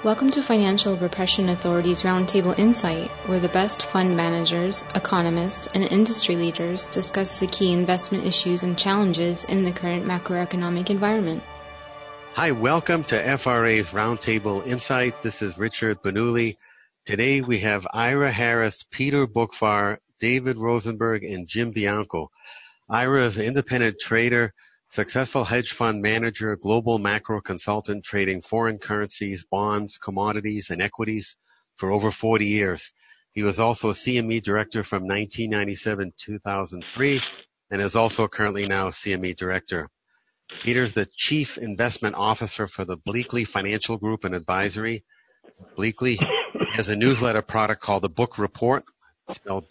Welcome to Financial Repression Authority's Roundtable Insight, where the best fund managers, economists, and industry leaders discuss the key investment issues and challenges in the current macroeconomic environment. Hi, welcome to FRA's Roundtable Insight. This is Richard Benuli. Today we have Ira Harris, Peter Boockvar, David Rosenberg, and Jim Bianco. Ira is an independent trader, successful hedge fund manager, global macro consultant trading foreign currencies, bonds, commodities, and equities for over 40 years. He was also a CME director from 1997 to 2003 and is also currently now CME director. Peter's the chief investment officer for the Bleakley Financial Group and Advisory. Bleakley has a newsletter product called the Book Report, spelled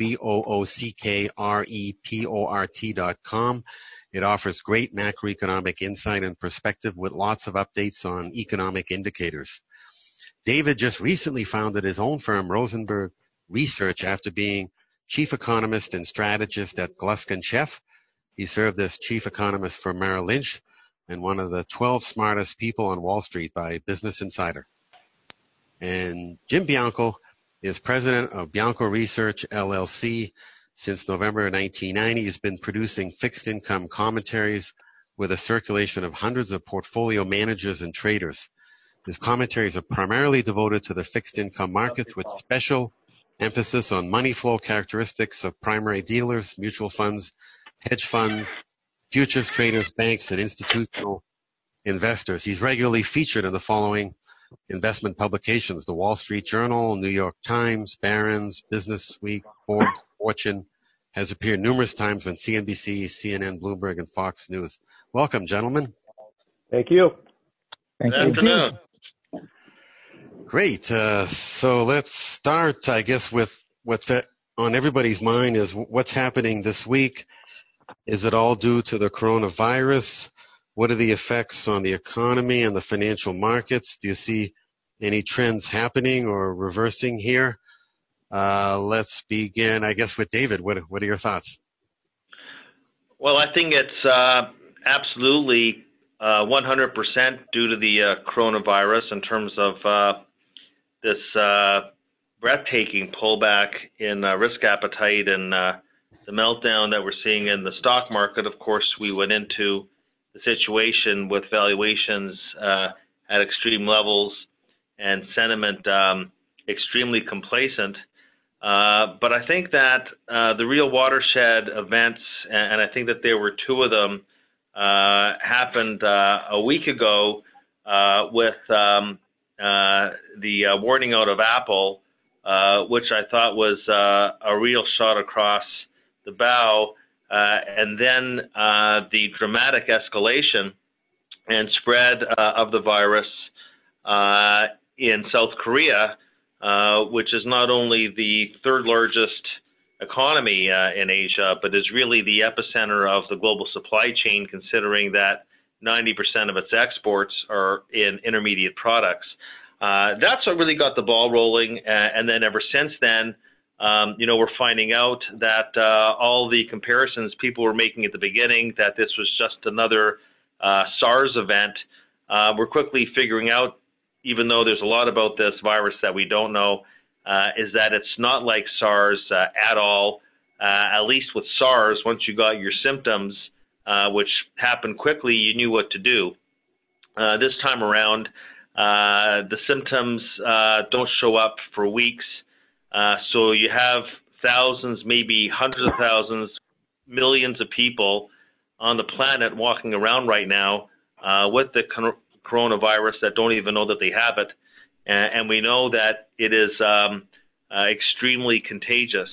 BOOCKREPORT.com. It offers great macroeconomic insight and perspective with lots of updates on economic indicators. David just recently founded his own firm, Rosenberg Research, after being chief economist and strategist at Gluskin Sheff. He served as chief economist for Merrill Lynch and one of the 12 smartest people on Wall Street by Business Insider. And Jim Bianco is president of Bianco Research, LLC. Since November 1990, he's been producing fixed income commentaries with a circulation of hundreds of portfolio managers and traders. His commentaries are primarily devoted to the fixed income markets with special emphasis on money flow characteristics of primary dealers, mutual funds, hedge funds, futures traders, banks, and institutional investors. He's regularly featured in the following investment publications: The Wall Street Journal, New York Times, Barron's, Business Week, Forbes, Fortune. Has appeared numerous times on CNBC, CNN, Bloomberg, and Fox News. Welcome, gentlemen. Thank you. Good afternoon. Great. So let's start, I guess, with what's on everybody's mind is what's happening this week. Is it all due to the coronavirus? What are the effects on the economy and the financial markets? Do you see any trends happening or reversing here? Let's begin, I guess, with David. What are your thoughts? Well, I think it's absolutely 100% due to the coronavirus in terms of this breathtaking pullback in risk appetite and the meltdown that we're seeing in the stock market. Of course, we went into the situation with valuations at extreme levels and sentiment extremely complacent. But I think that the real watershed events, and I think that there were two of them, happened a week ago with the warning out of Apple, which I thought was a real shot across the bow, and then the dramatic escalation and spread of the virus in South Korea, which is not only the third largest economy in Asia, but is really the epicenter of the global supply chain, considering that 90% of its exports are in intermediate products. That's what really got the ball rolling, and then ever since then, we're finding out that all the comparisons people were making at the beginning, that this was just another SARS event, we're quickly figuring out, even though there's a lot about this virus that we don't know, is that it's not like SARS at all. At least with SARS, once you got your symptoms, which happened quickly, you knew what to do. This time around, the symptoms don't show up for weeks. So you have thousands, maybe hundreds of thousands, millions of people on the planet walking around right now with the coronavirus that don't even know that they have it. And we know that it is extremely contagious.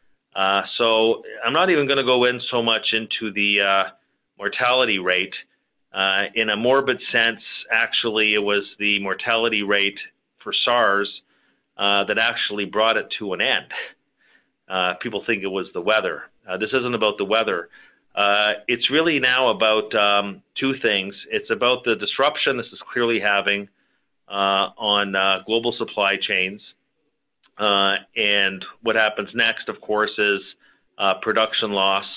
So I'm not even going to go in so much into the mortality rate. In a morbid sense, actually, it was the mortality rate for SARS that actually brought it to an end. People think it was the weather. This isn't about the weather. It's really now about two things. It's about the disruption this is clearly having on global supply chains. And what happens next, of course, is production loss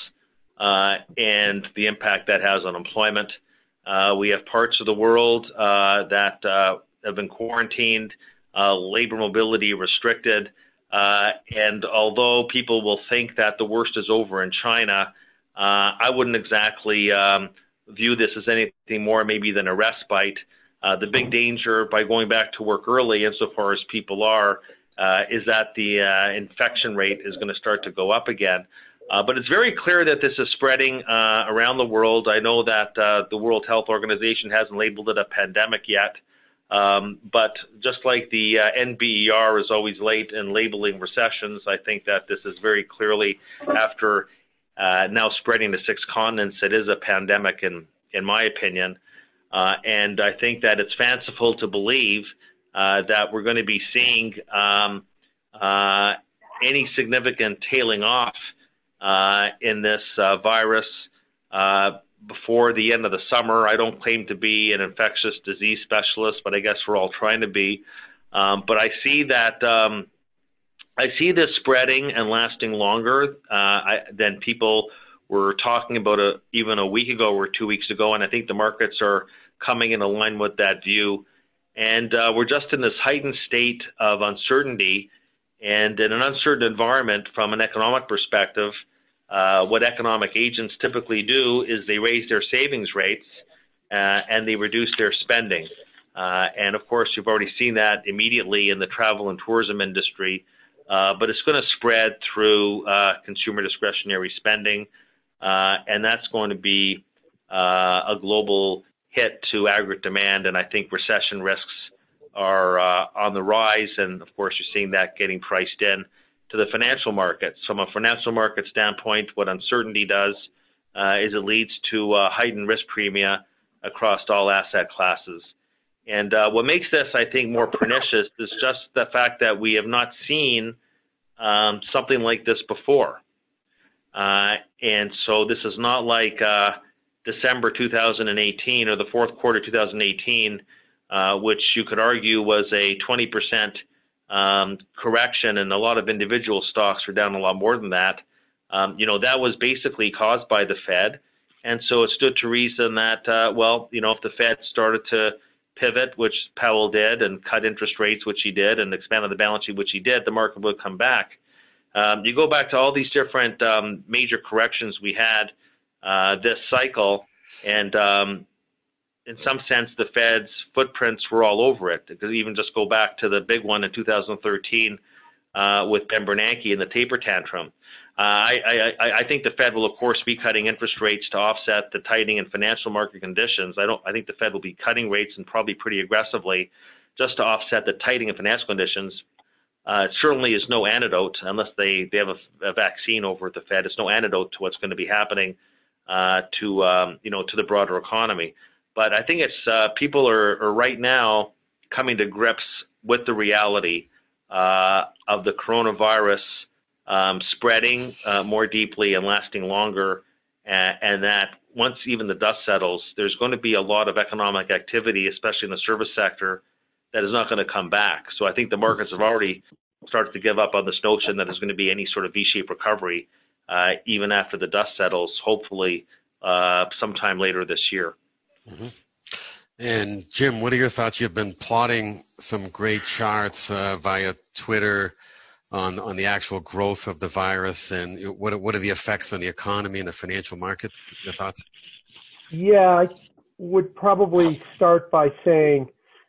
and the impact that has on employment. We have parts of the world that have been quarantined labor mobility restricted. And although people will think that the worst is over in China, I wouldn't exactly view this as anything more maybe than a respite. The big danger by going back to work early, insofar as people are, is that the infection rate is going to start to go up again. But it's very clear that this is spreading around the world. I know that the World Health Organization hasn't labeled it a pandemic yet. But just like the NBER is always late in labeling recessions, I think that this is very clearly, after now spreading to 6 continents, it is a pandemic in my opinion. And I think that it's fanciful to believe that we're going to be seeing any significant tailing off in this virus before the end of the summer. I don't claim to be an infectious disease specialist, but I guess we're all trying to be. But I see that I see this spreading and lasting longer than people were talking about even a week ago or 2 weeks ago, and I think the markets are coming in line with that view. And we're just in this heightened state of uncertainty, and in an uncertain environment from an economic perspective, what economic agents typically do is they raise their savings rates and they reduce their spending. And of course, you've already seen that immediately in the travel and tourism industry, but it's going to spread through consumer discretionary spending, and that's going to be a global hit to aggregate demand, and I think recession risks are on the rise, and of course you're seeing that getting priced in to the financial markets. From a financial market standpoint, what uncertainty does is it leads to heightened risk premia across all asset classes. And what makes this, I think, more pernicious is just the fact that we have not seen something like this before. And so this is not like December 2018 or the fourth quarter 2018, which you could argue was a 20% correction, and a lot of individual stocks were down a lot more than that. That was basically caused by the Fed. And so it stood to reason that, if the Fed started to pivot, which Powell did, and cut interest rates, which he did, and expanded the balance sheet, which he did, the market would come back. You go back to all these different major corrections we had this cycle, and in some sense, the Fed's footprints were all over it. Because even just go back to the big one in 2013 with Ben Bernanke and the taper tantrum. I think the Fed will, of course, be cutting interest rates to offset the tightening in financial market conditions. I think the Fed will be cutting rates, and probably pretty aggressively, just to offset the tightening in financial conditions. It certainly is no antidote, unless they have a vaccine over at the Fed. It's no antidote to what's going to be happening to the broader economy. But I think it's people are right now coming to grips with the reality of the coronavirus spreading more deeply and lasting longer, and that once even the dust settles, there's going to be a lot of economic activity, especially in the service sector, that is not going to come back. So I think the markets have already started to give up on this notion that there's going to be any sort of V-shaped recovery, even after the dust settles, hopefully sometime later this year. Mm-hmm. And Jim, what are your thoughts? You've been plotting some great charts via Twitter on the actual growth of the virus, and what are the effects on the economy and the financial markets? Your thoughts? Yeah, I would probably start by saying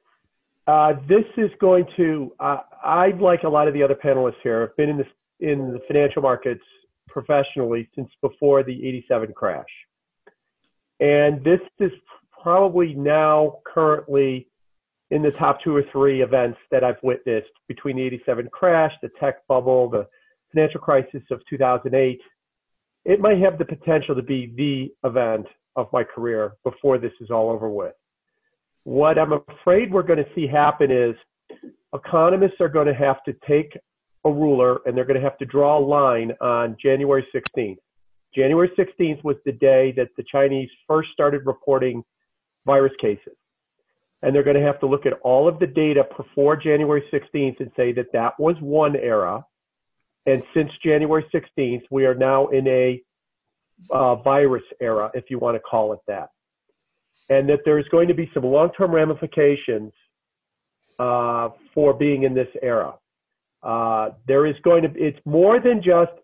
this is going to, I, like a lot of the other panelists here, have been in the financial markets professionally since before the 87 crash. And this is probably now currently in the top 2 or 3 events that I've witnessed between the 87 crash, the tech bubble, the financial crisis of 2008. It might have the potential to be the event of my career before this is all over with. What I'm afraid we're going to see happen is economists are going to have to take a ruler and they're going to have to draw a line on January 16th. January 16th was the day that the Chinese first started reporting virus cases. And they're going to have to look at all of the data before January 16th and say that that was one era. And since January 16th, we are now in a virus era, if you want to call it that. And that there's going to be some long-term ramifications for being in this era. It's more than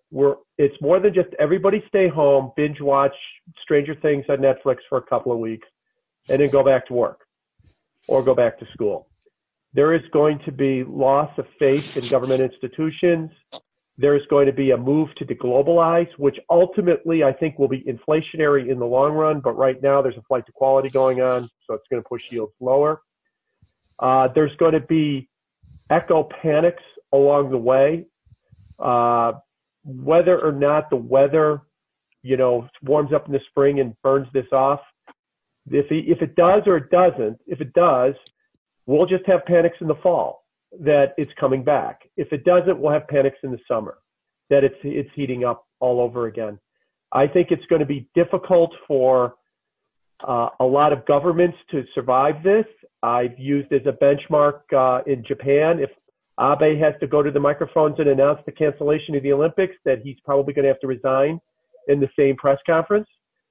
just everybody stay home, binge watch Stranger Things on Netflix for a couple of weeks, and then go back to work or go back to school. There is going to be loss of faith in government institutions. There's going to be a move to deglobalize, which ultimately I think will be inflationary in the long run. But right now there's a flight to quality going on, so it's going to push yields lower. There's going to be echo panics along the way. Whether or not the weather, warms up in the spring and burns this off, if it does or it doesn't, if it does, we'll just have panics in the fall that it's coming back. If it doesn't, we'll have panics in the summer that it's heating up all over again. I think it's going to be difficult for a lot of governments to survive this. I've used as a benchmark in Japan, if Abe has to go to the microphones and announce the cancellation of the Olympics, that he's probably going to have to resign in the same press conference.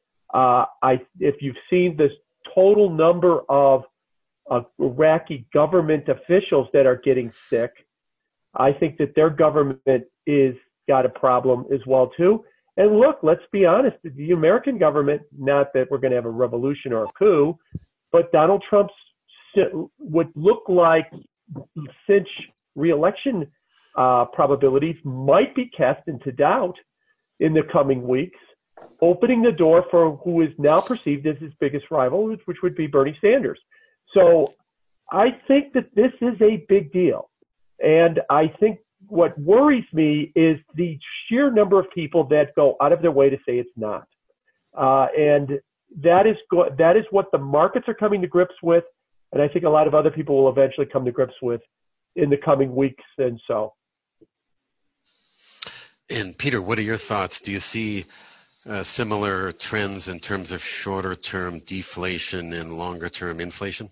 If you've seen this total number of Iraqi government officials that are getting sick, I think that their government is got a problem as well too. And look, let's be honest, the American government, not that we're going to have a revolution or a coup, but Donald Trump's would look like cinch re-election probabilities might be cast into doubt in the coming weeks, opening the door for who is now perceived as his biggest rival, which would be Bernie Sanders. So I think that this is a big deal. And I think what worries me is the sheer number of people that go out of their way to say it's not. And that is what the markets are coming to grips with. And I think a lot of other people will eventually come to grips with in the coming weeks and so. And Peter, what are your thoughts? Do you see similar trends in terms of shorter-term deflation and longer-term inflation?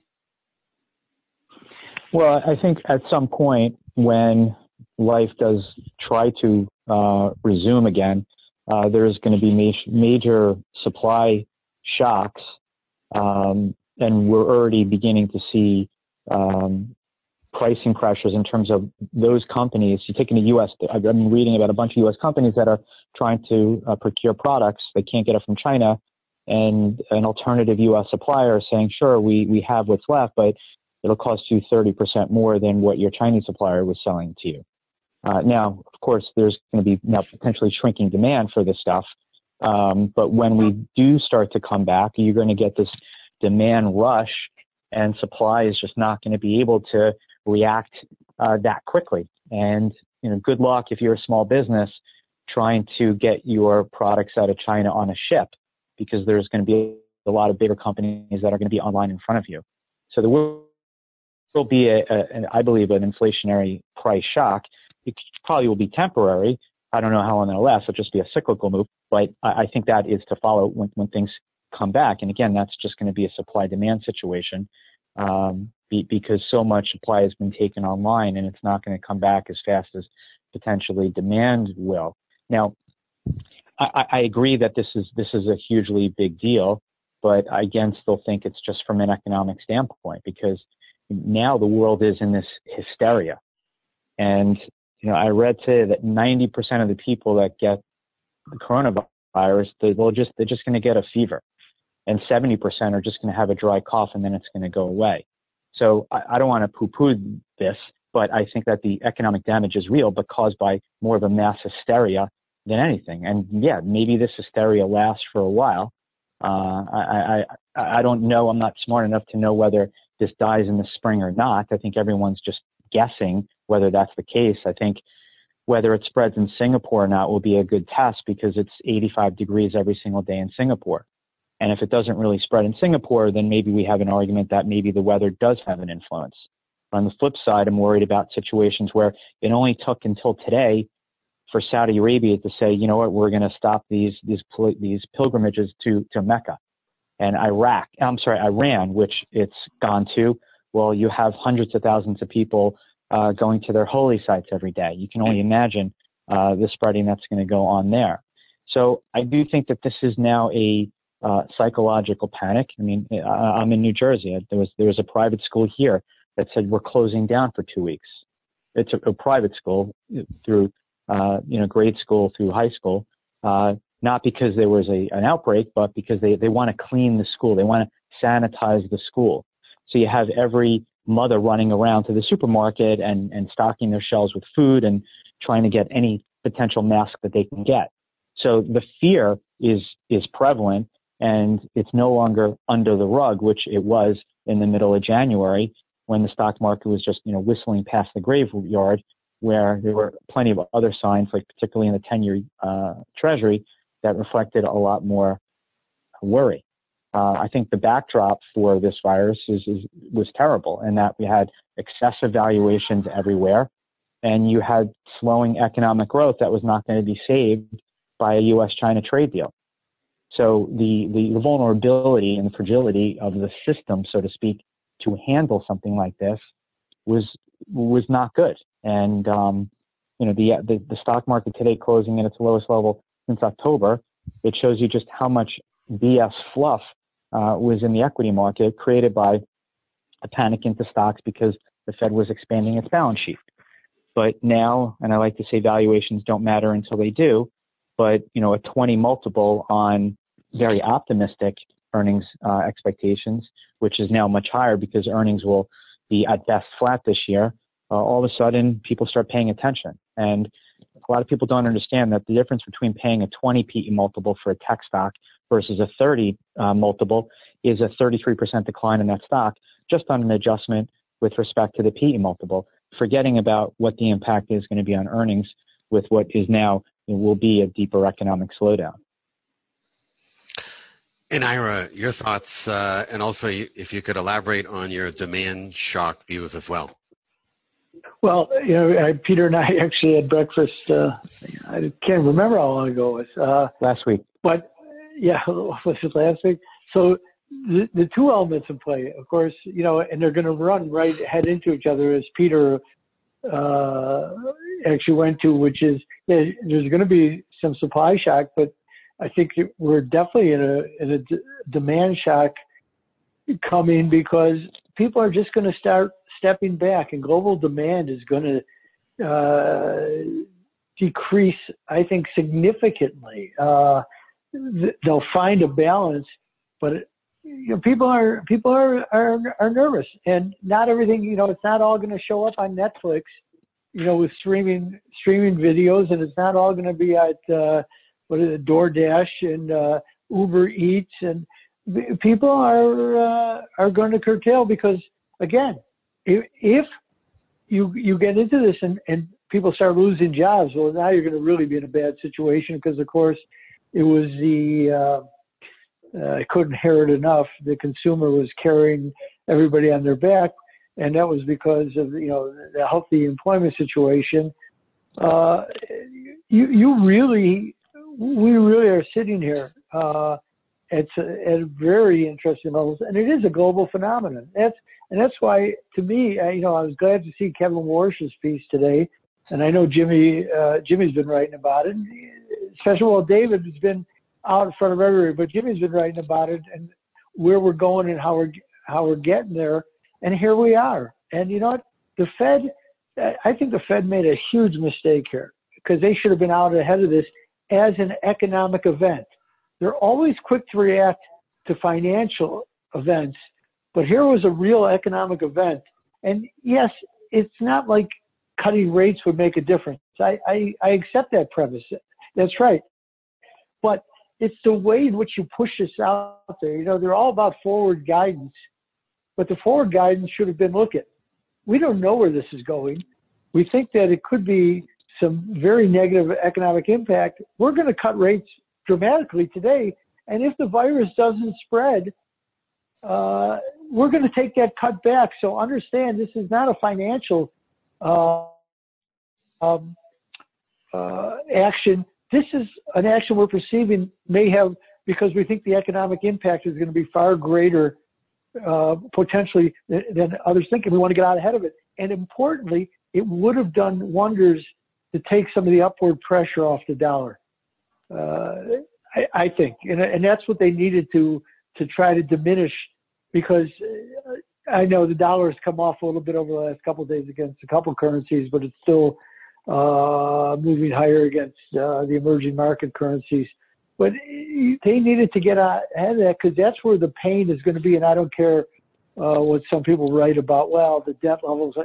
Well, I think at some point when life does try to resume again, there's going to be major supply shocks, and we're already beginning to see pricing pressures in terms of those companies. You take in the U.S., I've been reading about a bunch of U.S. companies that are trying to procure products. They can't get it from China, and an alternative U.S. supplier is saying, sure, we have what's left, but it'll cost you 30% more than what your Chinese supplier was selling to you. Now, of course, there's going to be now potentially shrinking demand for this stuff. But when we do start to come back, you're going to get this demand rush, and supply is just not going to be able to react that quickly. And, good luck if you're a small business trying to get your products out of China on a ship, because there's going to be a lot of bigger companies that are going to be online in front of you. So there will be, I believe, an inflationary price shock. It probably will be temporary. I don't know how long it'll last. It'll just be a cyclical move. But I think that is to follow when things come back. And again, that's just going to be a supply-demand situation because so much supply has been taken online, and it's not going to come back as fast as potentially demand will. Now, I agree that this is a hugely big deal, but I again still think it's just from an economic standpoint, because now the world is in this hysteria. And, I read today that 90% of the people that get the coronavirus, they're just going to get a fever, and 70% are just going to have a dry cough, and then it's going to go away. So I don't want to poo-poo this, but I think that the economic damage is real, but caused by more of a mass hysteria than anything. And yeah, maybe this hysteria lasts for a while. I don't know. I'm not smart enough to know whether this dies in the spring or not. I think everyone's just guessing whether that's the case. I think whether it spreads in Singapore or not will be a good test, because it's 85 degrees every single day in Singapore. And if it doesn't really spread in Singapore, then maybe we have an argument that maybe the weather does have an influence. On the flip side, I'm worried about situations where it only took until today for Saudi Arabia to say, you know what, we're going to stop these pilgrimages to Mecca. And Iran, which it's gone to, well, you have hundreds of thousands of people going to their holy sites every day. You can only imagine the spreading that's going to go on there. So I do think that this is now a psychological panic. I mean, I'm in New Jersey. There was a private school here that said we're closing down for 2 weeks. It's a private school through grade school through high school, not because there was an outbreak, but because they want to clean the school. They want to sanitize the school. So you have every mother running around to the supermarket and stocking their shelves with food and trying to get any potential mask that they can get. So the fear is prevalent, and it's no longer under the rug, which it was in the middle of January when the stock market was just, whistling past the graveyard, where there were plenty of other signs, like particularly in the 10-year Treasury, that reflected a lot more worry. I think the backdrop for this virus was terrible, in that we had excessive valuations everywhere, and you had slowing economic growth that was not going to be saved by a U.S.-China trade deal. So the vulnerability and the fragility of the system, so to speak, to handle something like this was not good. And the stock market today closing at its lowest level since October, it shows you just how much BS fluff was in the equity market, created by a panic into stocks because the Fed was expanding its balance sheet. But now, and I like to say valuations don't matter until they do, but a 20 multiple on very optimistic earnings expectations, which is now much higher because earnings will be at best flat this year, all of a sudden people start paying attention. And a lot of people don't understand that the difference between paying a 20 PE multiple for a tech stock versus a 30 multiple is a 33% decline in that stock, just on an adjustment with respect to the PE multiple, forgetting about what the impact is going to be on earnings with what is now will be a deeper economic slowdown. And Ira, your thoughts, and also if you could elaborate on your demand shock views as well. Well, Peter and I actually had breakfast. I can't remember how long ago it was. Last week. But yeah, was it last week? So the two elements in play, of course, and they're going to head into each other, as Peter actually went to, which is there's going to be some supply shock, but I think we're definitely in a demand shock coming, because people are just going to start stepping back, and global demand is going to decrease, I think, significantly. They'll find a balance, but people are nervous, and not everything. It's not all going to show up on Netflix, with streaming videos, and it's not all going to be at DoorDash and Uber Eats, and people are going to curtail, because again, if you get into this and people start losing jobs, well, now you're going to really be in a bad situation, because of course it was I couldn't hear it enough. The consumer was carrying everybody on their back, and that was because of the healthy employment situation. We really are sitting here at very interesting levels, and it is a global phenomenon. That's why, to me, I was glad to see Kevin Warsh's piece today, and I know Jimmy's been writing about it. Especially, David has been out in front of everybody, but Jimmy's been writing about it and where we're going and how we're getting there, and here we are. And you know what? The Fed, I think the Fed made a huge mistake here, because they should have been out ahead of this as an economic event. They're always quick to react to financial events, but here was a real economic event. And yes, it's not like cutting rates would make a difference. I accept that premise. That's right. But it's the way in which you push this out there. They're all about forward guidance, but the forward guidance should have been, look, we don't know where this is going. We think that it could be some very negative economic impact. We're going to cut rates dramatically today. And if the virus doesn't spread, we're going to take that cut back. So understand, this is not a financial action. This is an action we're perceiving may have, because we think the economic impact is going to be far greater potentially than others think, and we want to get out ahead of it. And importantly, it would have done wonders to take some of the upward pressure off the dollar, I think. And that's what they needed to try to diminish, because I know the dollar has come off a little bit over the last couple of days against a couple of currencies, but it's still moving higher against the emerging market currencies. But they needed to get ahead of that because that's where the pain is going to be. And I don't care what some people write about. Well, the debt levels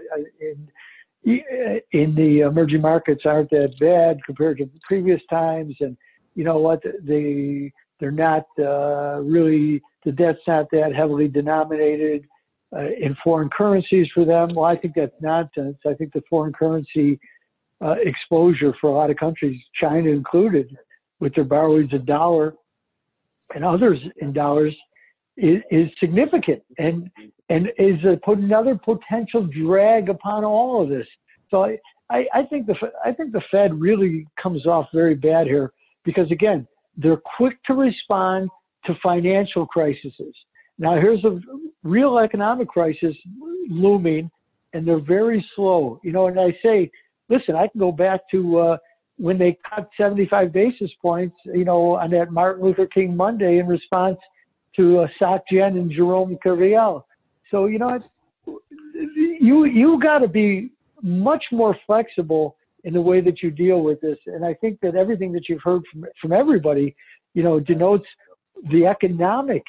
in the emerging markets aren't that bad compared to previous times, and you know what? They're not really, the debt's not that heavily denominated in foreign currencies for them. Well, I think that's nonsense. I think the foreign currency exposure for a lot of countries, China included, with their borrowings in dollar and others in dollars, is significant and is another potential drag upon all of this. So I think the Fed really comes off very bad here because, again, they're quick to respond to financial crises. Now here's a real economic crisis looming, and they're very slow. You know, and I say, listen, I can go back to when they cut 75 basis points, you know, on that Martin Luther King Monday in response to Soc Gen and Jerome Carriel. So, you know, you got to be much more flexible in the way that you deal with this. And I think that everything that you've heard from everybody, you know, denotes the economic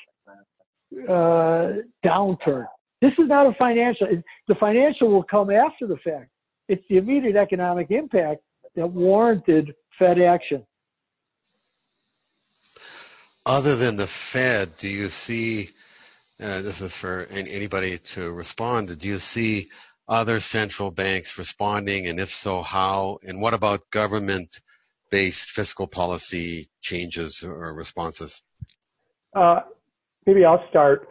downturn. This is not a financial. The financial will come after the fact. It's the immediate economic impact that warranted Fed action. Other than the Fed, do you see, this is for anybody to respond, do you see other central banks responding, and if so, how? And what about government-based fiscal policy changes or responses? Maybe I'll start.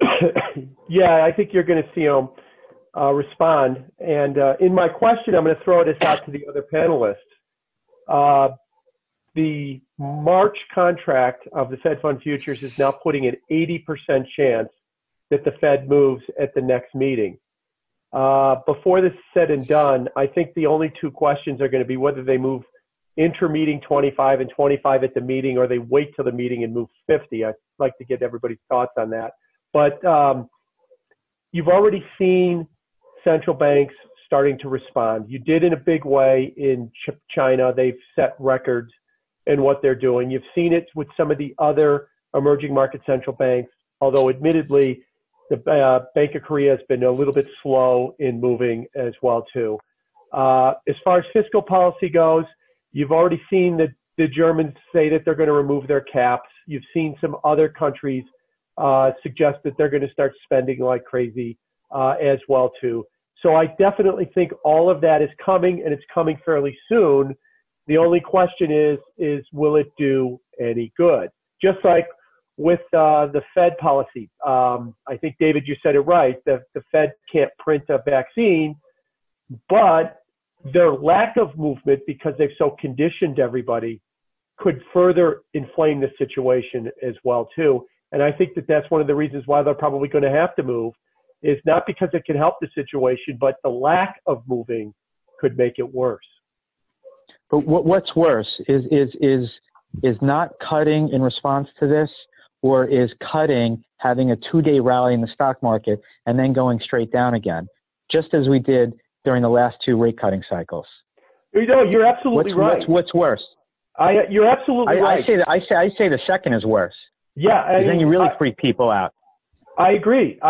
Yeah, I think you're going to see them respond. And in my question, I'm going to throw this out to the other panelists. The March contract of the Fed Fund Futures is now putting an 80% chance that the Fed moves at the next meeting. Before this is said and done, I think the only two questions are going to be whether they move intermeeting 25 and 25 at the meeting, or they wait till the meeting and move 50. I'd like to get everybody's thoughts on that. But you've already seen central banks starting to respond. You did in a big way in China. They've set records in what they're doing. You've seen it with some of the other emerging market central banks, although admittedly the Bank of Korea has been a little bit slow in moving as well too. As far as fiscal policy goes, you've already seen that the Germans say that they're going to remove their caps. You've seen some other countries suggest that they're going to start spending like crazy as well too. So I definitely think all of that is coming, and it's coming fairly soon. The only question is will it do any good? Just like with the Fed policy. I think, David, you said it right. The Fed can't print a vaccine, but their lack of movement, because they've so conditioned everybody, could further inflame the situation as well too. And I think that that's one of the reasons why they're probably going to have to move, is not because it can help the situation, but the lack of moving could make it worse. But what's worse is not cutting in response to this, or is cutting having a 2-day rally in the stock market and then going straight down again, just as we did during the last 2 rate cutting cycles. You know, you're absolutely right. What's worse? You're absolutely right. I say the second is worse. Yeah, and then you really freak people out. I agree.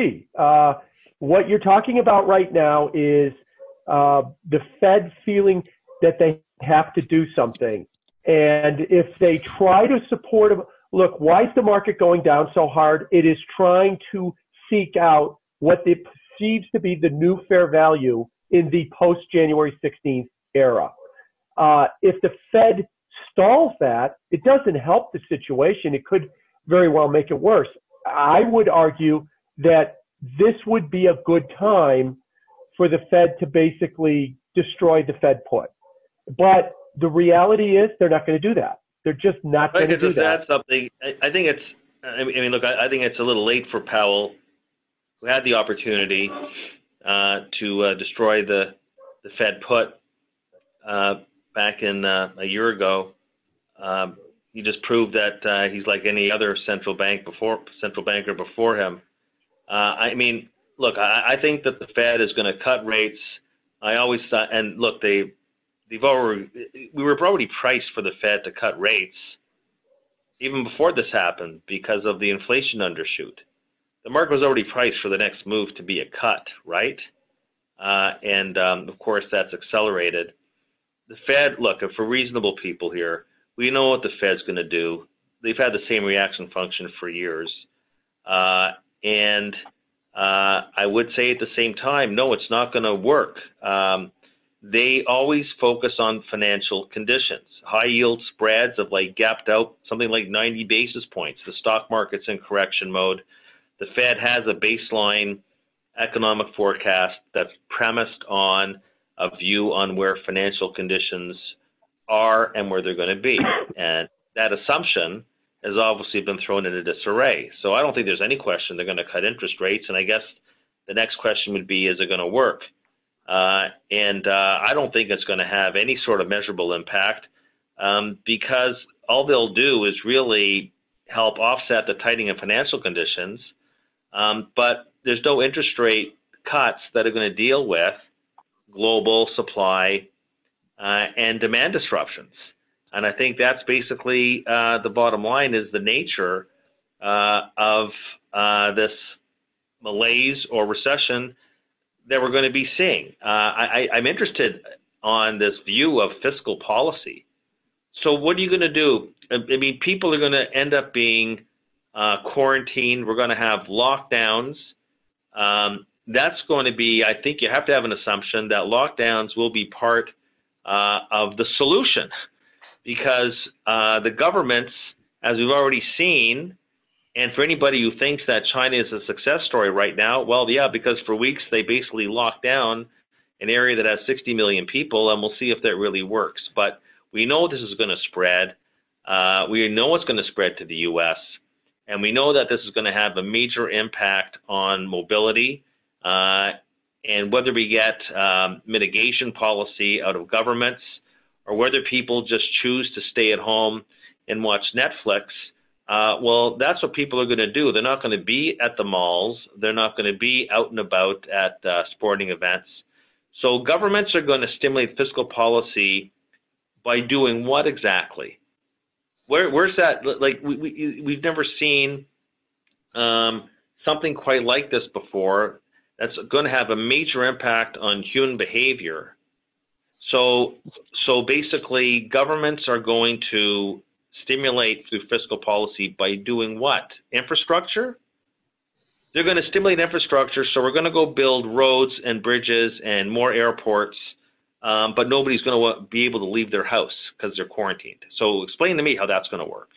What you're talking about right now is the Fed feeling that they have to do something. And if they try to support them, look, why is the market going down so hard? It is trying to seek out what it perceives to be the new fair value in the post-January 16th era. If the Fed stalls that, it doesn't help the situation. It could very well make it worse. I would argue that this would be a good time for the Fed to basically destroy the Fed put. But the reality is they're not going to do that. They're just not going to do that. Add something. I think it's a little late for Powell, who had the opportunity to destroy the Fed put back in a year ago. He just proved that he's like any other central banker before him. I mean, look, I think that the Fed is going to cut rates. I always thought, and look, we were already priced for the Fed to cut rates even before this happened because of the inflation undershoot. The market was already priced for the next move to be a cut, right? And of course, that's accelerated. The Fed, look, for reasonable people here, we know what the Fed's going to do. They've had the same reaction function for years. And I would say at the same time, no, it's not going to work. They always focus on financial conditions. High yield spreads have gapped out something like 90 basis points. The stock market's in correction mode. The Fed has a baseline economic forecast that's premised on a view on where financial conditions are and where they're going to be. And that assumption has obviously been thrown into disarray. So I don't think there's any question they're going to cut interest rates. And I guess the next question would be, is it going to work? And I don't think it's going to have any sort of measurable impact because all they'll do is really help offset the tightening of financial conditions. But there's no interest rate cuts that are going to deal with global supply and demand disruptions. And I think that's basically the bottom line is the nature of this malaise or recession that we're going to be seeing. I'm interested on this view of fiscal policy. So what are you going to do? I mean, people are going to end up being quarantined. We're going to have lockdowns. That's going to be, I think you have to have an assumption that lockdowns will be part of the solution because the governments, as we've already seen, and for anybody who thinks that China is a success story right now, well, yeah, because for weeks they basically locked down an area that has 60 million people, and we'll see if that really works. But we know this is going to spread. We know it's going to spread to the U.S., and we know that this is going to have a major impact on mobility. And whether we get mitigation policy out of governments or whether people just choose to stay at home and watch Netflix, well, that's what people are going to do. They're not going to be at the malls. They're not going to be out and about at sporting events. So governments are going to stimulate fiscal policy by doing what exactly? Where's that? We've never seen something quite like this before. That's going to have a major impact on human behavior. So basically, governments are going to stimulate through fiscal policy by doing what? Infrastructure? They're going to stimulate infrastructure, so we're going to go build roads and bridges and more airports, but nobody's going to be able to leave their house because they're quarantined. So explain to me how that's going to work.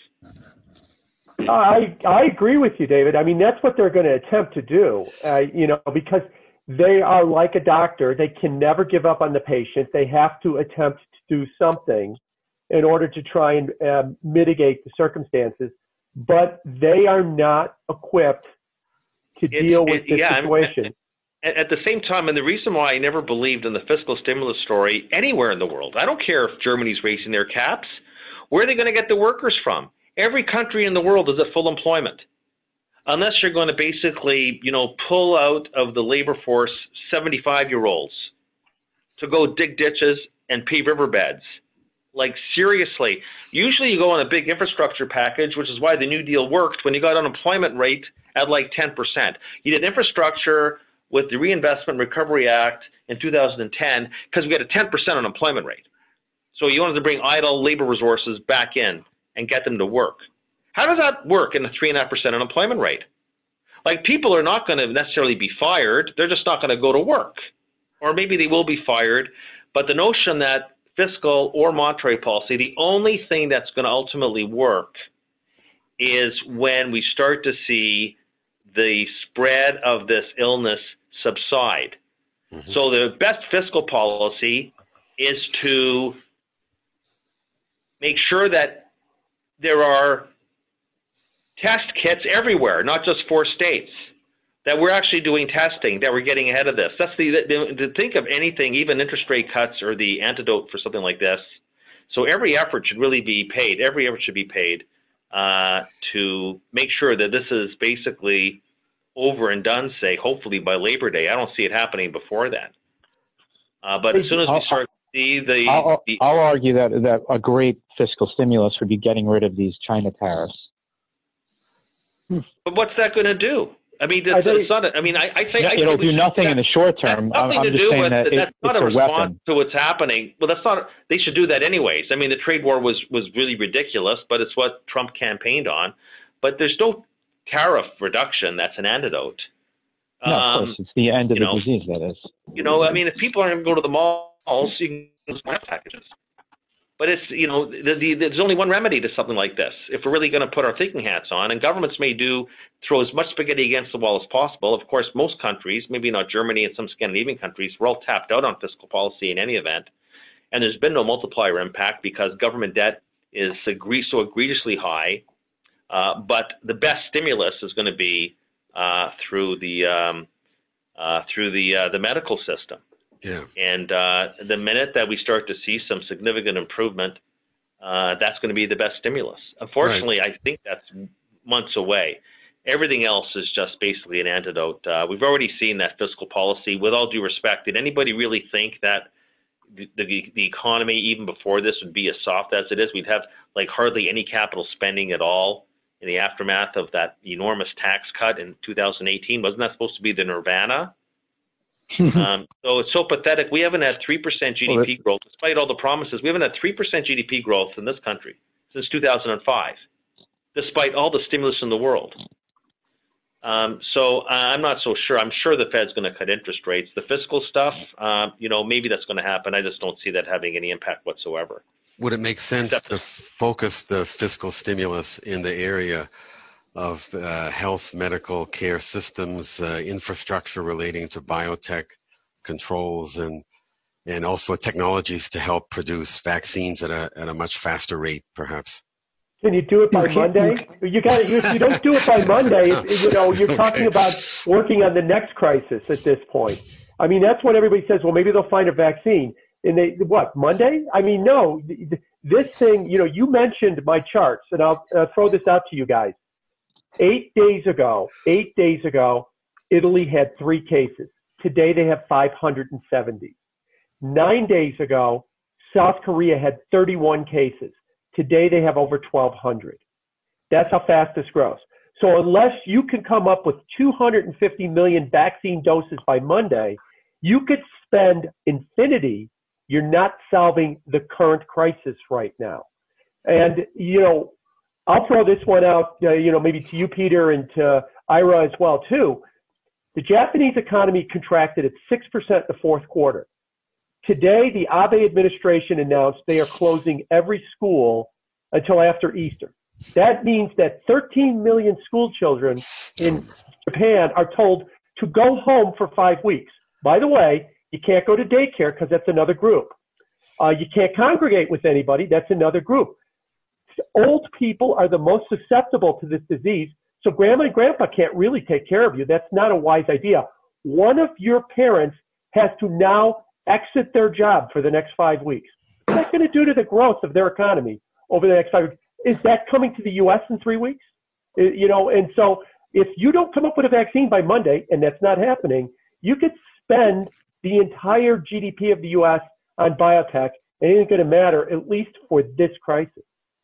I agree with you, David. I mean, that's what they're going to attempt to do, because they are like a doctor. They can never give up on the patient. They have to attempt to do something in order to try and mitigate the circumstances, but they are not equipped to deal with this situation. At the same time, and the reason why I never believed in the fiscal stimulus story anywhere in the world, I don't care if Germany's raising their caps, where are they going to get the workers from? Every country in the world is at full employment. Unless you're going to basically, pull out of the labor force 75-year-olds to go dig ditches and pave riverbeds. Like, seriously. Usually you go on a big infrastructure package, which is why the New Deal worked when you got unemployment rate at like 10%. You did infrastructure with the Reinvestment Recovery Act in 2010 because we had a 10% unemployment rate. So you wanted to bring idle labor resources back in and get them to work. How does that work in a 3.5% unemployment rate? Like, people are not going to necessarily be fired. They're just not going to go to work. Or maybe they will be fired. But the notion that fiscal or monetary policy, the only thing that's going to ultimately work is when we start to see the spread of this illness subside. Mm-hmm. So the best fiscal policy is to make sure that there are test kits everywhere, not just 4 states, that we're actually doing testing, that we're getting ahead of this. That's to think of anything, even interest rate cuts or the antidote for something like this. So every effort should really be paid. Every effort should be paid to make sure that this is basically over and done, say, hopefully by Labor Day. I don't see it happening before then. But as soon as we start to see I'll argue that a great fiscal stimulus would be getting rid of these China tariffs. But what's that going to do? I mean, it's not. I think it'll do nothing in the short term. I'm just saying that that's not a response weapon to what's happening. Well, that's not. They should do that anyways. I mean, the trade war was really ridiculous, but it's what Trump campaigned on. But there's no tariff reduction that's an antidote. No, of course, it's the end of the disease. That is. If people aren't going to go to the malls, you can use packages. But it's, there's only one remedy to something like this. If we're really going to put our thinking hats on, and governments may throw as much spaghetti against the wall as possible. Of course, most countries, maybe not Germany and some Scandinavian countries, we're all tapped out on fiscal policy in any event. And there's been no multiplier impact because government debt is so egregiously high. But the best stimulus is going to be through the medical system. Yeah. And the minute that we start to see some significant improvement, that's going to be the best stimulus. Unfortunately, right. I think that's months away. Everything else is just basically an antidote. We've already seen that fiscal policy. With all due respect, did anybody really think that the economy, even before this, would be as soft as it is? We'd have hardly any capital spending at all in the aftermath of that enormous tax cut in 2018. Wasn't that supposed to be the nirvana? So it's so pathetic. We haven't had 3% GDP growth, despite all the promises. We haven't had 3% GDP growth in this country since 2005, despite all the stimulus in the world. So I'm not so sure. I'm sure the Fed's going to cut interest rates. The fiscal stuff, maybe that's going to happen. I just don't see that having any impact whatsoever. Would it make sense to focus the fiscal stimulus in the area of health, medical care systems, infrastructure relating to biotech controls, and also technologies to help produce vaccines at a much faster rate, perhaps? Can you do it by Monday? You don't do it by Monday. You're talking about working on the next crisis at this point. I mean, that's what everybody says. Well, maybe they'll find a vaccine. And Monday? I mean, no. This thing, you mentioned my charts, and I'll throw this out to you guys. 8 days ago, Italy had 3 cases. Today they have 570. 9 days ago, South Korea had 31 cases. Today they have over 1,200. That's how fast this grows. So unless you can come up with 250 million vaccine doses by Monday, you could spend infinity. You're not solving the current crisis right now. And, I'll throw this one out, maybe to you, Peter, and to Ira as well, too. The Japanese economy contracted at 6% in the fourth quarter. Today, the Abe administration announced they are closing every school until after Easter. That means that 13 million school children in Japan are told to go home for 5 weeks. By the way, you can't go to daycare because that's another group. You can't congregate with anybody. That's another group. Old people are the most susceptible to this disease, so grandma and grandpa can't really take care of you. That's not a wise idea. One of your parents has to now exit their job for the next 5 weeks. What's that going to do to the growth of their economy over the next 5 weeks? Is that coming to the U.S. in 3 weeks? And so if you don't come up with a vaccine by Monday, and that's not happening, you could spend the entire GDP of the U.S. on biotech, and it ain't going to matter, at least for this crisis.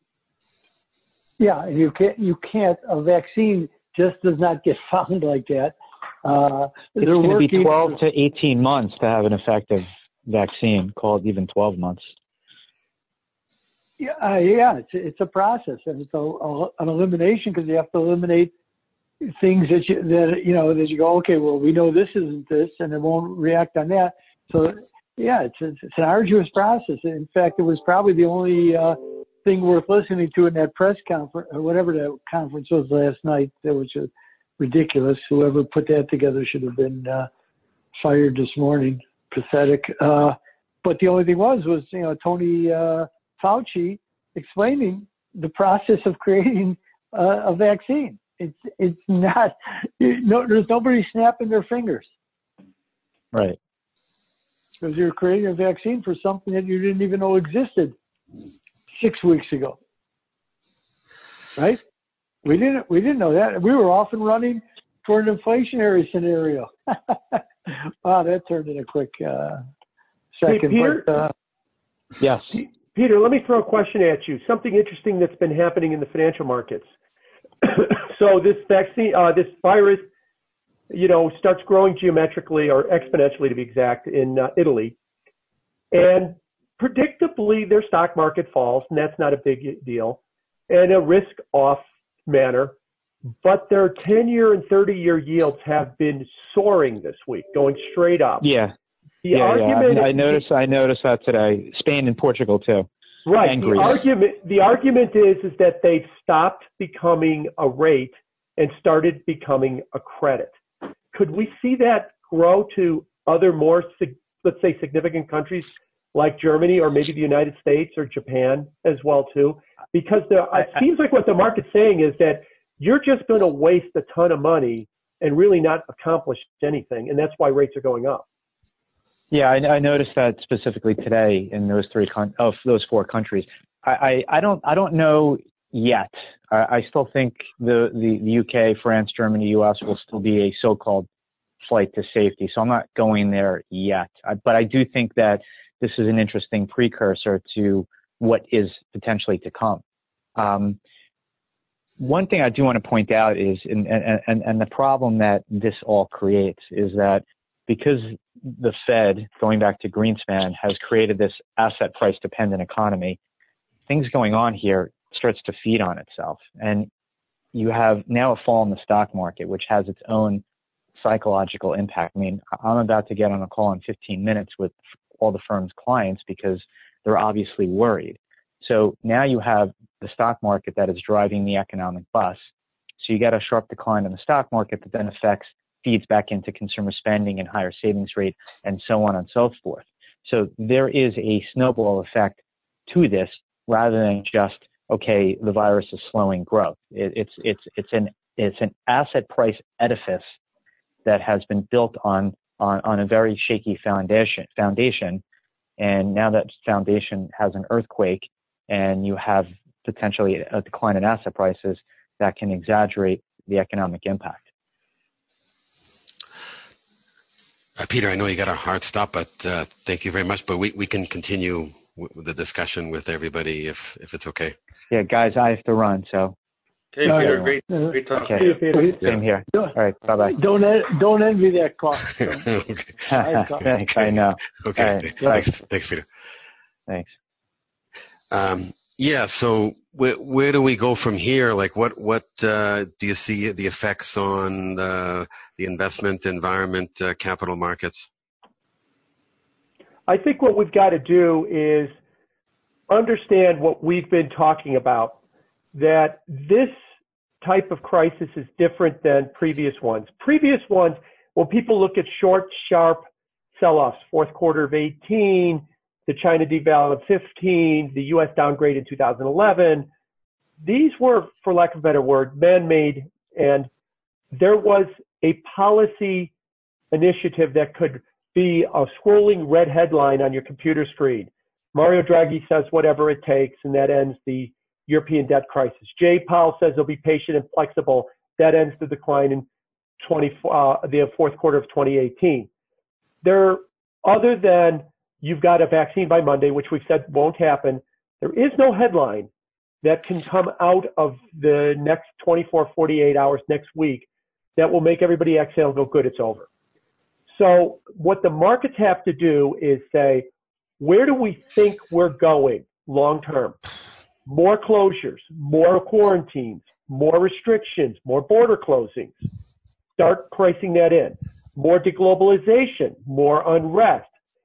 Yeah, you can't. A vaccine just does not get found like that. It's going to be 12 to 18 months to have an effective vaccine, called even 12 months. Yeah, it's a process, and it's an elimination, because you have to eliminate things that you go, okay, well, we know this isn't this, and it won't react on that. So yeah, it's an arduous process. In fact, it was probably the only thing worth listening to in that press conference, or whatever that conference was last night. That was just ridiculous. Whoever put that together should have been fired this morning. Pathetic. But the only thing was Tony Fauci explaining the process of creating a vaccine. It's not, there's nobody snapping their fingers. Right. Because you're creating a vaccine for something that you didn't even know existed 6 weeks ago. Right? We didn't know that. We were off and running for an inflationary scenario. Wow, that turned in a quick second. Hey, Peter? But, Yes. Peter, let me throw a question at you. Something interesting that's been happening in the financial markets. So this vaccine, this virus, starts growing geometrically or exponentially, to be exact, in Italy, and predictably their stock market falls, and that's not a big deal, in a risk-off manner. But their 10-year and 30-year yields have been soaring this week, going straight up. Yeah. The argument I noticed that today. Spain and Portugal too. Right. And The argument is that they've stopped becoming a rate and started becoming a credit. Could we see that grow to other more, let's say, significant countries like Germany or maybe the United States or Japan as well too? Because it seems like what the market's saying is that you're just going to waste a ton of money and really not accomplish anything, and that's why rates are going up. Yeah, I noticed that specifically today in those those four countries. I don't know yet. I still think the UK, France, Germany, US will still be a so-called flight to safety. So I'm not going there yet. But I do think that this is an interesting precursor to what is potentially to come. One thing I do want to point out is, and the problem that this all creates is that because the Fed, going back to Greenspan, has created this asset price dependent economy, things going on here starts to feed on itself. And you have now a fall in the stock market, which has its own psychological impact. I mean, I'm about to get on a call in 15 minutes with all the firm's clients because they're obviously worried. So now you have the stock market that is driving the economic bus. So you get a sharp decline in the stock market that then feeds back into consumer spending and higher savings rate and so on and so forth. So there is a snowball effect to this rather than just, okay, the virus is slowing growth. It's an asset price edifice that has been built on a very shaky foundation. And now that foundation has an earthquake and you have potentially a decline in asset prices that can exaggerate the economic impact. Peter, I know you got a hard stop, but thank you very much. But we can continue the discussion with everybody if it's okay. Yeah, guys, I have to run. So. Okay, Peter, great talking to you. Peter. Same here. All right, bye-bye. Don't envy that cost. Okay. Thanks, I know. Okay, right, thanks, Peter. Thanks. Yeah, so where do we go from here? Like, what do you see the effects on the investment environment, capital markets? I think what we've got to do is understand what we've been talking about, that this type of crisis is different than previous ones. Previous ones, when people look at short, sharp sell-offs, fourth quarter of 18, the China deval of 15, the U.S. downgrade in 2011, these were, for lack of a better word, man-made, and there was a policy initiative that could be a scrolling red headline on your computer screen. Mario Draghi says whatever it takes, and that ends the European debt crisis. Jay Powell says they'll be patient and flexible. That ends the decline in the fourth quarter of 2018. Other than you've got a vaccine by Monday, which we've said won't happen, there is no headline that can come out of the next 24, 48 hours next week that will make everybody exhale and go, good, it's over. So what the markets have to do is say, where do we think we're going long term? More closures, more quarantines, more restrictions, more border closings. Start pricing that in. More deglobalization, more unrest,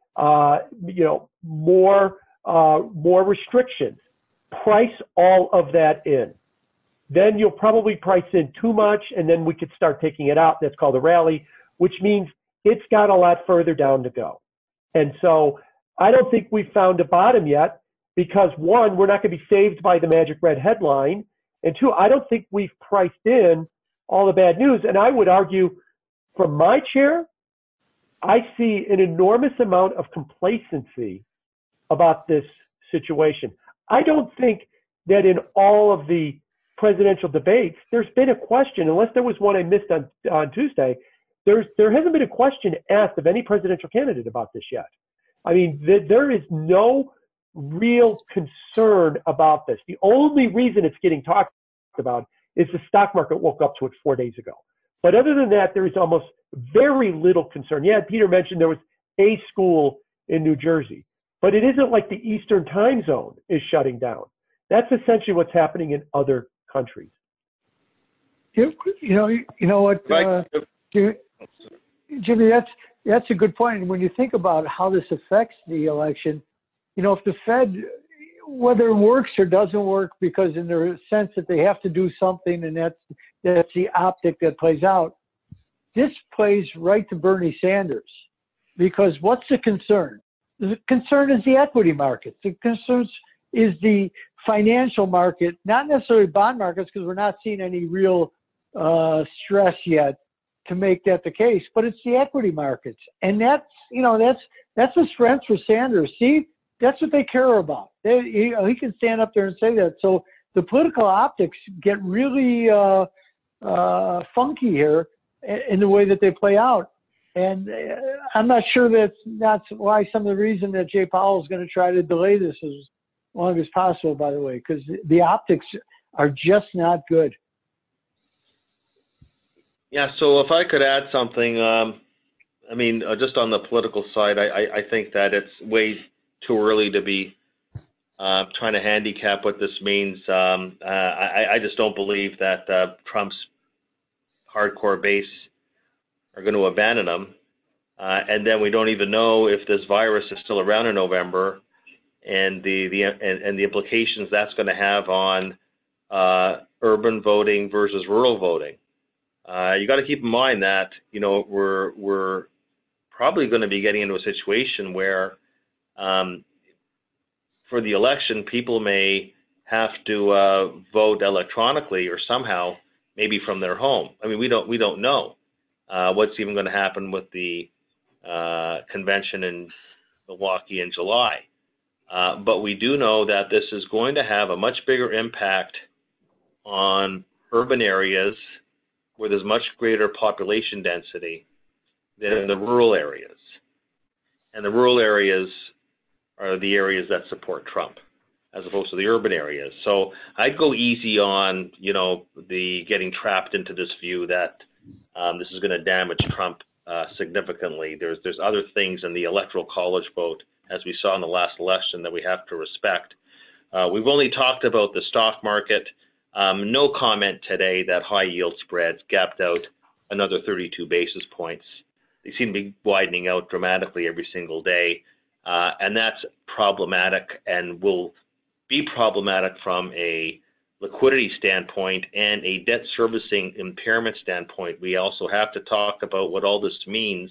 more restrictions. Price all of that in. Then you'll probably price in too much, and then we could start taking it out. That's called a rally, which means it's got a lot further down to go. And so I don't think we've found a bottom yet because, one, we're not going to be saved by the magic red headline. And two, I don't think we've priced in all the bad news. And I would argue from my chair, I see an enormous amount of complacency about this situation. I don't think that in all of the presidential debates, there's been a question, unless there was one I missed on Tuesday, there hasn't been a question asked of any presidential candidate about this yet. I mean, there is no real concern about this. The only reason it's getting talked about is the stock market woke up to it 4 days ago. But other than that, there is almost very little concern. Yeah, Peter mentioned there was a school in New Jersey, but it isn't like the Eastern time zone is shutting down. That's essentially what's happening in other countries. You know what, Jimmy, that's a good point. And when you think about how this affects the election, you know, if the Fed, whether it works or doesn't work, because in the sense that they have to do something, and that's the optic that plays out, this plays right to Bernie Sanders. Because what's the concern? The concern is the equity market. The concern is the financial market, not necessarily bond markets, because we're not seeing any real stress yet to make that the case, but it's the equity markets. And that's a strength for Sanders. See, that's what they care about. He can stand up there and say that. So the political optics get really funky here in the way that they play out. And I'm not sure that's why some of the reason that Jay Powell is going to try to delay this as long as possible, by the way, because the optics are just not good. Yeah, so if I could add something, I mean, just on the political side, I think that it's way too early to be trying to handicap what this means. I just don't believe that Trump's hardcore base are going to abandon him. And then we don't even know if this virus is still around in November, and the implications that's going to have on urban voting versus rural voting. You got to keep in mind that, you know, we're probably going to be getting into a situation where for the election, people may have to vote electronically or somehow, maybe from their home. I mean, we don't know what's even going to happen with the convention in Milwaukee in July. But we do know that this is going to have a much bigger impact on urban areas where there's much greater population density than in the rural areas. And the rural areas are the areas that support Trump, as opposed to the urban areas. So I'd go easy on, you know, the getting trapped into this view that this is going to damage Trump significantly. There's other things in the electoral college vote, as we saw in the last election, that we have to respect. We've only talked about the stock market. No comment today that high yield spreads gapped out another 32 basis points. They seem to be widening out dramatically every single day. And that's problematic and will be problematic from a liquidity standpoint and a debt servicing impairment standpoint. We also have to talk about what all this means,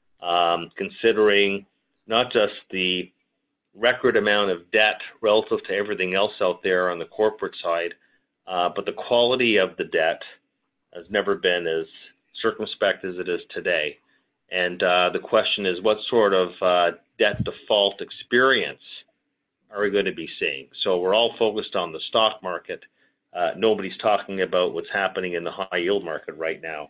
considering not just the record amount of debt relative to everything else out there on the corporate side, but the quality of the debt has never been as circumspect as it is today. And the question is, what sort of debt default experience are we going to be seeing? So we're all focused on the stock market. Nobody's talking about what's happening in the high yield market right now.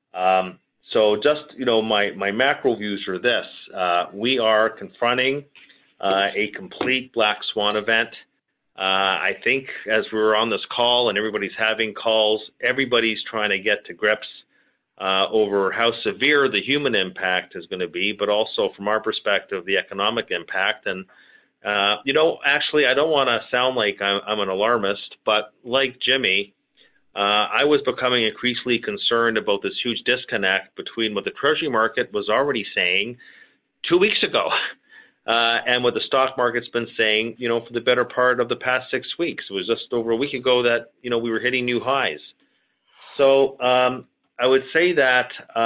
So just, you know, my macro views are this. We are confronting a complete black swan event. I think as we were on this call and everybody's having calls, everybody's trying to get to grips over how severe the human impact is going to be, but also from our perspective, the economic impact. And, you know, actually, I don't want to sound like I'm an alarmist, but like Jimmy, I was becoming increasingly concerned about this huge disconnect between what the Treasury market was already saying 2 weeks ago and what the stock market's been saying, you know, for the better part of the past 6 weeks. It was just over a week ago that, you know, we were hitting new highs. So I would say that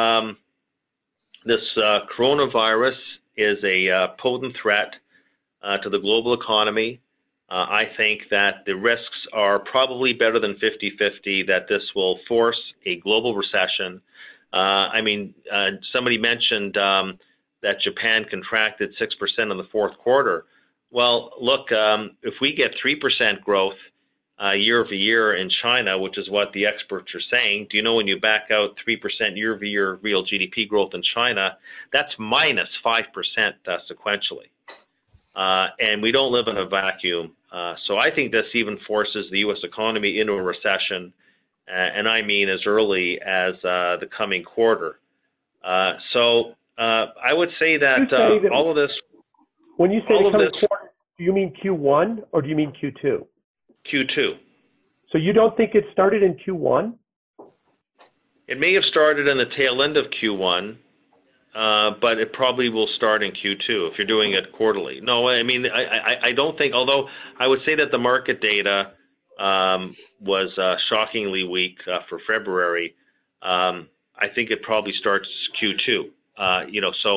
this coronavirus is a potent threat to the global economy. I think that the risks are probably better than 50-50 that this will force a global recession. I mean, somebody mentioned that Japan contracted 6% in the fourth quarter. Well, look, if we get 3% growth year over year in China, which is what the experts are saying. Do you know when you back out 3% year over year real GDP growth in China, that's minus 5% sequentially. And we don't live in a vacuum. So I think this even forces the U.S. economy into a recession, and I mean as early as the coming quarter. So I would say that, all of this. When you say the coming quarter, do you mean Q1 or do you mean Q2? Q2. So you don't think it started in Q1? It may have started in the tail end of Q1, but it probably will start in Q2 if you're doing it quarterly. No, I mean, I don't think, although I would say that the market data was shockingly weak for February, I think it probably starts Q2.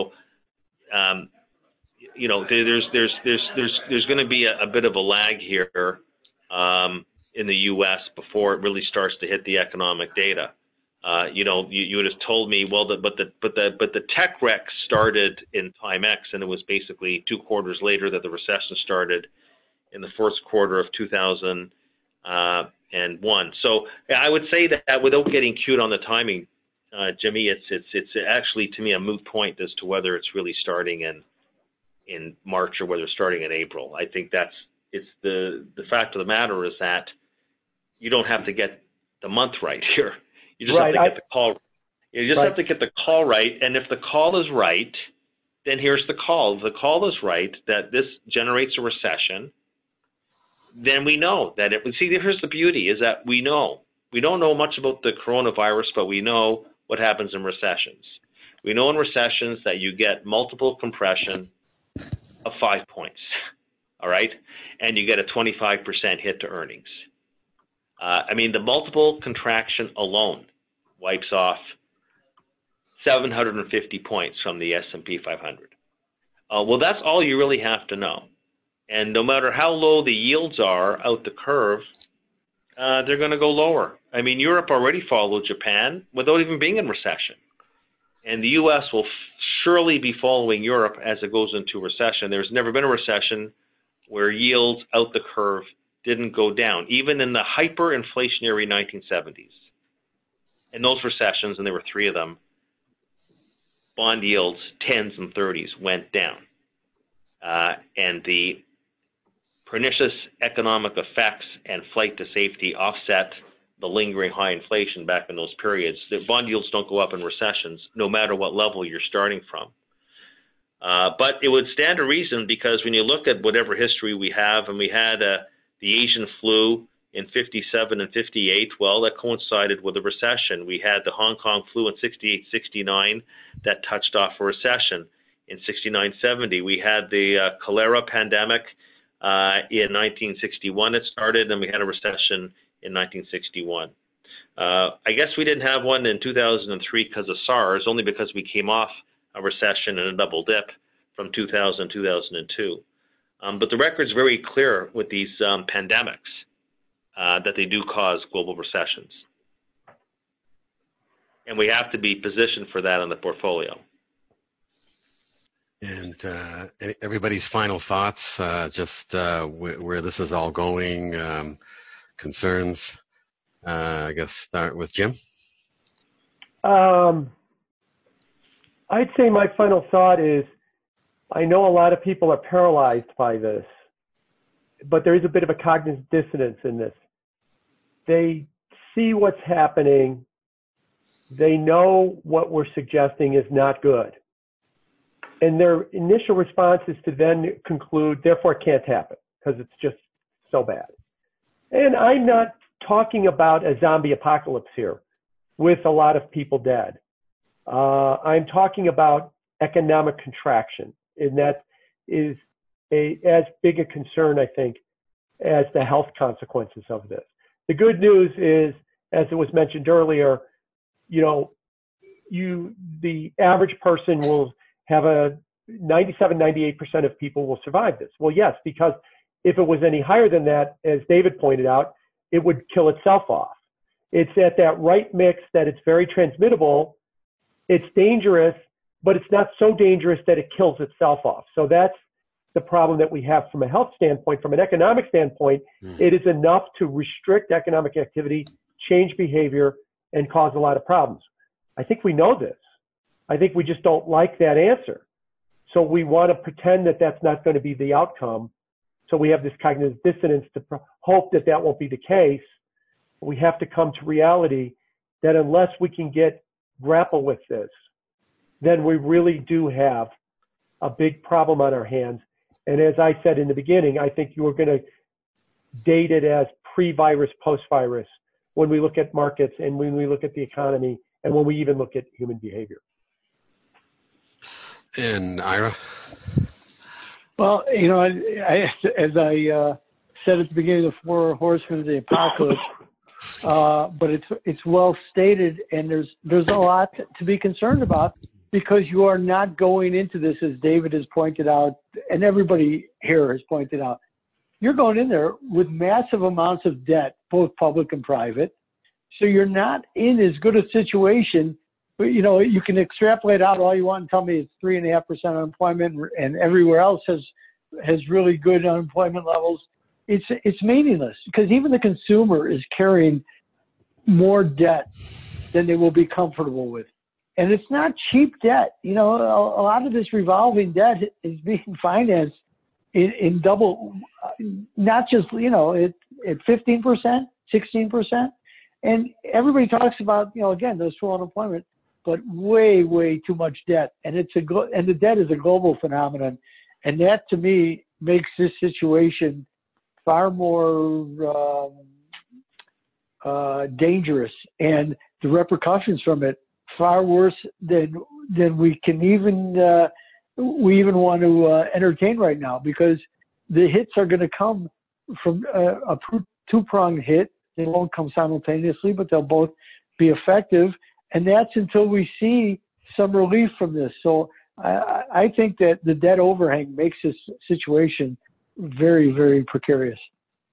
There's going to be a bit of a lag here in the U.S. before it really starts to hit the economic data. You would have told me, well, but the tech wreck started in time X, and it was basically 2 quarters later that the recession started in the first quarter of 2001. So I would say that without getting cute on the timing, Jimmy, it's actually to me a moot point as to whether it's really starting in March or whether it's starting in April. I think it's the fact of the matter is that you don't have to get the month right here. You just have to get the call. You just have to get the call right, and if the call is right, then here's the call. If the call is right that this generates a recession, then we know that it. See, here's the beauty: is that we know. We don't know much about the coronavirus, but we know what happens in recessions. We know in recessions that you get multiple compression of 5 points, all right, and you get a 25% hit to earnings. I mean, the multiple contraction alone wipes off 750 points from the S&P 500. Well, that's all you really have to know. And no matter how low the yields are out the curve, they're going to go lower. I mean, Europe already followed Japan without even being in recession. And the U.S. will surely be following Europe as it goes into recession. There's never been a recession where yields out the curve didn't go down, even in the hyperinflationary 1970s. In those recessions, and there were 3 of them, bond yields, 10s and 30s, went down. And the pernicious economic effects and flight to safety offset the lingering high inflation back in those periods. The bond yields don't go up in recessions, no matter what level you're starting from. But it would stand to reason, because when you look at whatever history we have, and we had the Asian flu in 57 and 58, well, that coincided with a recession. We had the Hong Kong flu in 68, 69 that touched off a recession. In 69, 70, we had the cholera pandemic in 1961. It started, and we had a recession in 1961. I guess we didn't have one in 2003 because of SARS, only because we came off a recession and a double dip from 2000, 2002. But the record's very clear with these pandemics that they do cause global recessions. And we have to be positioned for that in the portfolio. And everybody's final thoughts, just where this is all going, concerns. I guess start with Jim. I'd say my final thought is, I know a lot of people are paralyzed by this, but there is a bit of a cognitive dissonance in this. They see what's happening. They know what we're suggesting is not good. And their initial response is to then conclude, therefore it can't happen because it's just so bad. And I'm not talking about a zombie apocalypse here with a lot of people dead. I'm talking about economic contraction, and that is as big a concern, I think, as the health consequences of this. The good news is, as it was mentioned earlier, the average person will have 98% of people will survive this. Well, yes, because if it was any higher than that, as David pointed out, it would kill itself off. It's at that right mix that it's very transmittable. It's dangerous, but it's not so dangerous that it kills itself off. So that's the problem that we have from a health standpoint. From an economic standpoint, it is enough to restrict economic activity, change behavior, and cause a lot of problems. I think we know this. I think we just don't like that answer. So we want to pretend that that's not going to be the outcome. So we have this cognitive dissonance to hope that that won't be the case. We have to come to reality that unless we can grapple with this, then we really do have a big problem on our hands. And as I said in the beginning, I think you are going to date it as pre-virus, post-virus when we look at markets and when we look at the economy and when we even look at human behavior. And Ira? Well, as I said at the beginning, the four horsemen of the apocalypse, but it's well stated, and there's a lot to be concerned about, because you are not going into this, as David has pointed out, and everybody here has pointed out. You're going in there with massive amounts of debt, both public and private. So you're not in as good a situation. But, you can extrapolate out all you want and tell me it's 3.5% unemployment and everywhere else has really good unemployment levels. It's meaningless, because even the consumer is carrying more debt than they will be comfortable with. And it's not cheap debt. A lot of this revolving debt is being financed in double, not just, at 15%, 16%. And everybody talks about, again, those full unemployment, but way, way too much debt. And and the debt is a global phenomenon. And that, to me, makes this situation far more dangerous, and the repercussions from it far worse than we can even want to entertain right now, because the hits are going to come from a two-pronged hit. They won't come simultaneously, but they'll both be effective, and that's until we see some relief from this. So I think that the debt overhang makes this situation very, very precarious.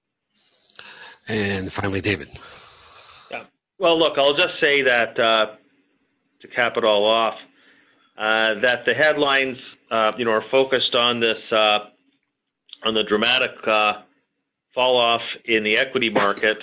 And finally, David. Yeah. Well, look, I'll just say that to cap it all off, that the headlines, are focused on this, on the dramatic fall off in the equity market.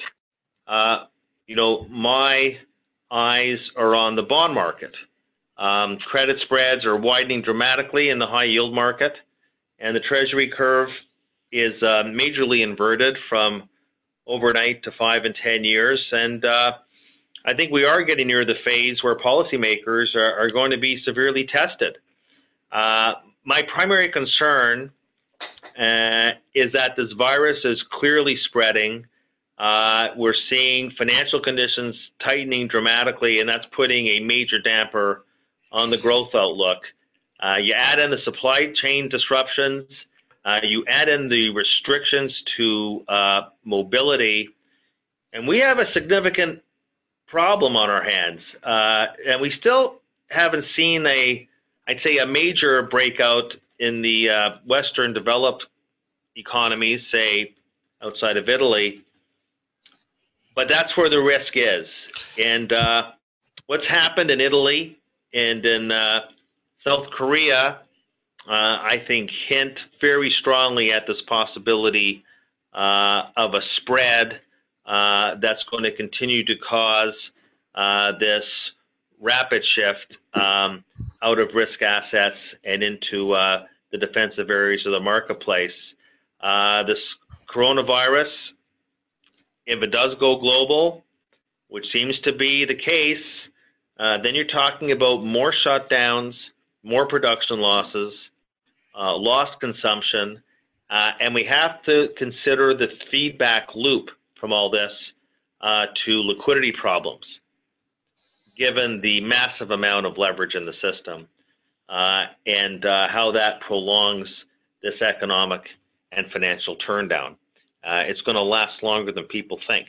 My eyes are on the bond market. Credit spreads are widening dramatically in the high yield market, and the Treasury curve is majorly inverted from overnight to 5 and 10 years. And I think we are getting near the phase where policymakers are going to be severely tested. My primary concern is that this virus is clearly spreading. We're seeing financial conditions tightening dramatically, and that's putting a major damper on the growth outlook. You add in the supply chain disruptions, you add in the restrictions to mobility, and we have a significant problem on our hands. And we still haven't seen a major breakout in the Western developed economies, say outside of Italy. But that's where the risk is. And what's happened in Italy and in South Korea, I think, hint very strongly at this possibility of a spread that's going to continue to cause this rapid shift out of risk assets and into the defensive areas of the marketplace. This coronavirus, if it does go global, which seems to be the case, then you're talking about more shutdowns, more production losses, lost consumption, and we have to consider the feedback loop from all this to liquidity problems, given the massive amount of leverage in the system, and how that prolongs this economic and financial turndown. It's going to last longer than people think.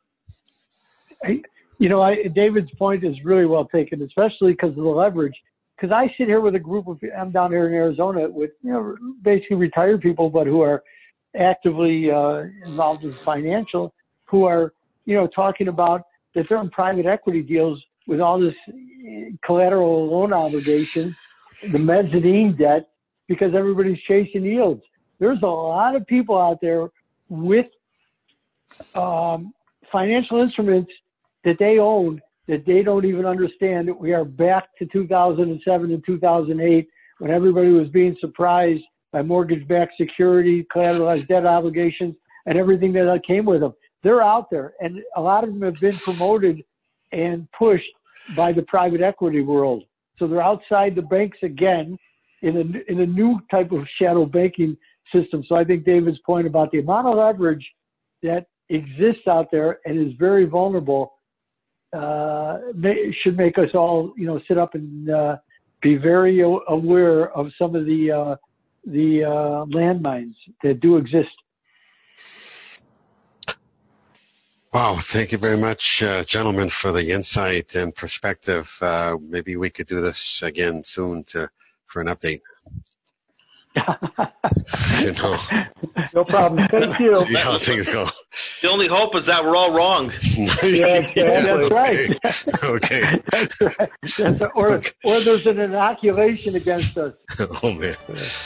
David's point is really well taken, especially because of the leverage. Because I sit here with a group of, I'm down here in Arizona with, basically retired people, but who are actively involved in financial, who are, talking about that they're in private equity deals with all this collateral loan obligation, the mezzanine debt, because everybody's chasing yields. there's a lot of people out there with financial instruments that they own that they don't even understand. That we are back to 2007 and 2008 when everybody was being surprised by mortgage-backed security, collateralized debt obligations, and everything that came with them. They're out there, and a lot of them have been promoted and pushed by the private equity world. So they're outside the banks again in a new type of shadow banking system. So I think David's point about the amount of leverage that exists out there and is very vulnerable should make us all, sit up and be very aware of some of the landmines that do exist. Wow, thank you very much, gentlemen, for the insight and perspective. Maybe we could do this again soon for an update. No problem. Thank you. See how things go. The only hope is that we're all wrong. Yeah, that's right. Okay. That's right. Or there's an inoculation against us. Oh, man.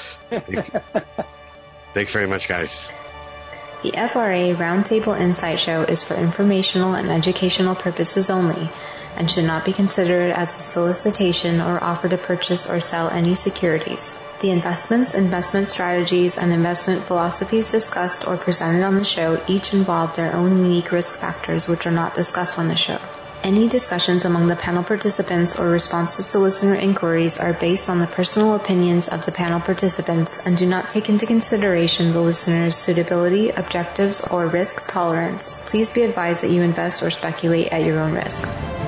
Thanks very much, guys. The FRA Roundtable Insight Show is for informational and educational purposes only and should not be considered as a solicitation or offer to purchase or sell any securities. The investments, investment strategies, and investment philosophies discussed or presented on the show each involve their own unique risk factors which are not discussed on the show. Any discussions among the panel participants or responses to listener inquiries are based on the personal opinions of the panel participants and do not take into consideration the listener's suitability, objectives, or risk tolerance. Please be advised that you invest or speculate at your own risk.